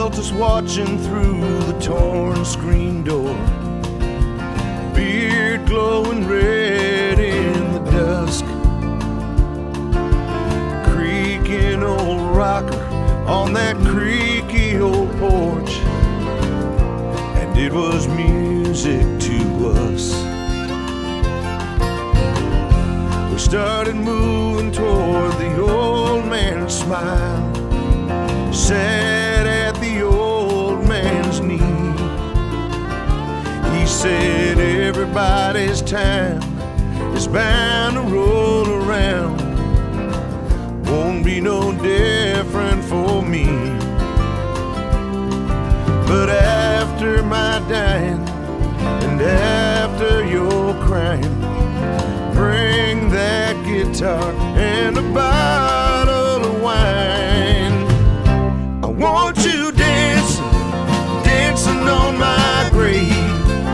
felt us watching through the torn screen door. Beard glowing red in the dusk. Creaking old rocker on that creaky old porch. And it was music to us. We started moving toward the old man's smile. Sat at the old man's knee. He said everybody's time is bound to roll around. Won't be no different for me. But after my dying and after your crying, bring that guitar and a bottle of wine. I want you dancing, dancing on my grave.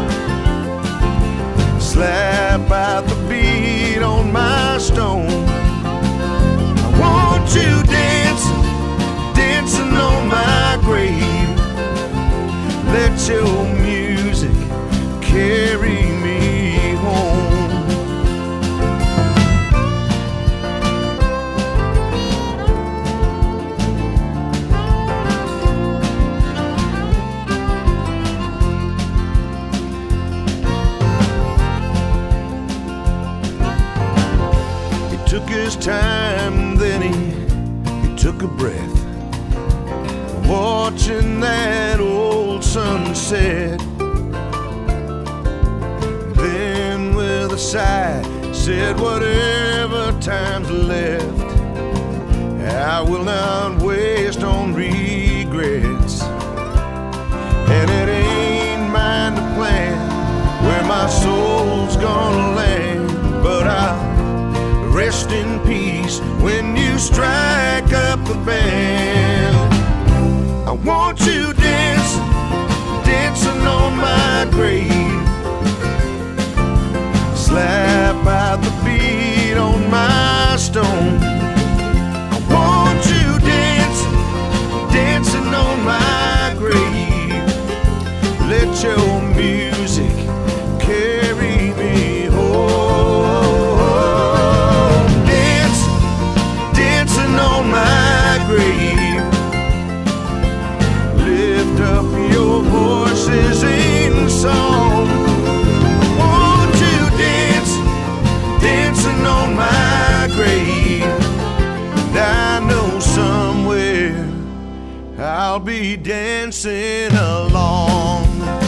Slap out the beat on my stone. I want you dancing, dancing on my grave. Let your music carry me home. Took his time, then he took a breath, watching that old sunset. Then with a sigh said, whatever time's left, I will not waste on regrets. And it ain't mine to plan where my soul's gonna land, but I'll rest in peace when you strike up the band. I want you dancing, dancing on my grave. Slap out the beat on my stone. I want you dancing, dancing on my grave. Let your music carry me home. On my grave, lift up your voices in song. I want you dancing, dancing on my grave. And I know somewhere I'll be dancing along.